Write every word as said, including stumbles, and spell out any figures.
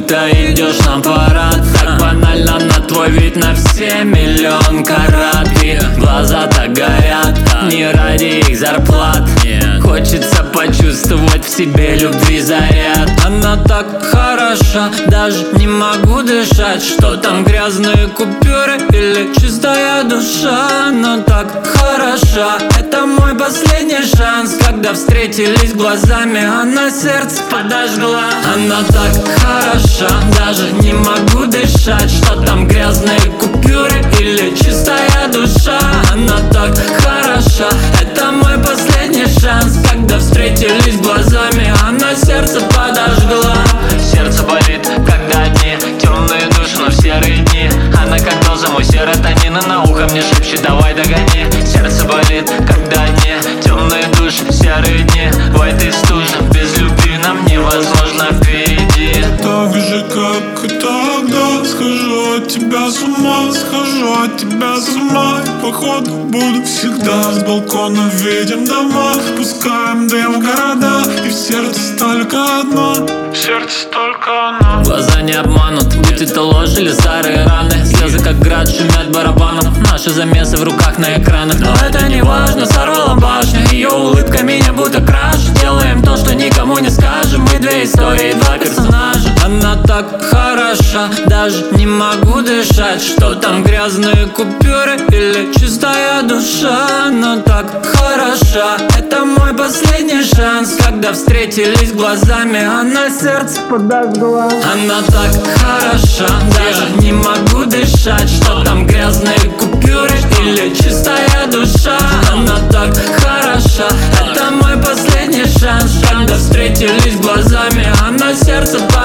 будто идешь на парад. Так банально, на твой вид на все миллион карат. И глаза так горят, не ради их зарплат. Хочется почувствовать в себе любви заряд. Она так хороша, даже не могу дышать. Что там, грязные купюры или чистая душа? Она так хороша, это мой последний шанс. Когда встретились глазами, она сердце подожгла. Она так хороша, даже не могу дышать. Что там, грязные купюры или чистая душа? Она так хороша, это мой последний шанс. Когда встретились глазами, она сердце подожгла. Сердце болит, когда дни темные души, но в серые дни она как доза, мой серотонин. И на ухо мне шепчет: давай догони. Сердце болит, когда дни темные души, серые дни в этой стуже. Без любви нам невозможно впереди. Так же, как и тогда, схожу от тебя с ума, схожу от тебя с ума. И походу буду всегда. С балкона видим дома, пускаем дым в города, и в сердце только одно, в сердце только одно. Глаза не обманут, будь это ложь или старые раны. Слезы как град шумят барабаном, наши замесы в руках на экранах. Но это не важно, сорвала башню, ее улыбка меня будто крашит. Делаем то, что никому не скажем, мы две истории, два персонажа. Она так хороша, даже не могу дышать. Что там, грязные купюры или чистая душа? Она так хороша, это мой последний шанс. Когда встретились глазами, она сердце подожгла. Она так хороша, даже не могу дышать. Что там, грязные купюры или чистая душа? Она так хороша, это мой последний шанс. Когда встретились глазами, она сердце подожгла.